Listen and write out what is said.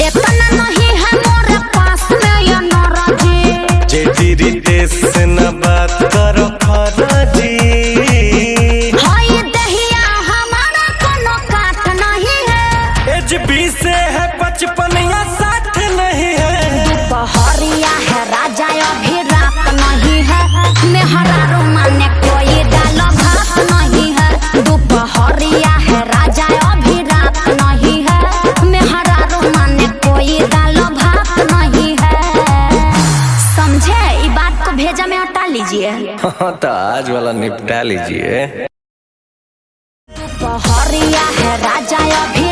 इतना नहीं है मोरे पास में ये नौरजी। जेठी रितेश से न बात करो फराजी। हाय दहिया हमारा कोनो काट नहीं है। एज 20 से है 55 या 60 नहीं है। दोपहरिया है राजा अभी रात नहीं है। मेहरारू माने कोई दाल भात नहीं है। दोपहरिया है राजा अभी रात नहीं है। मेहरारू माने कोई दाल भात नहीं है। समझे? इस बात को भेजा में हटा लीजिए। हाँ तो आज वाला निपटा लीजिए। दोपहरिया है राजा अभी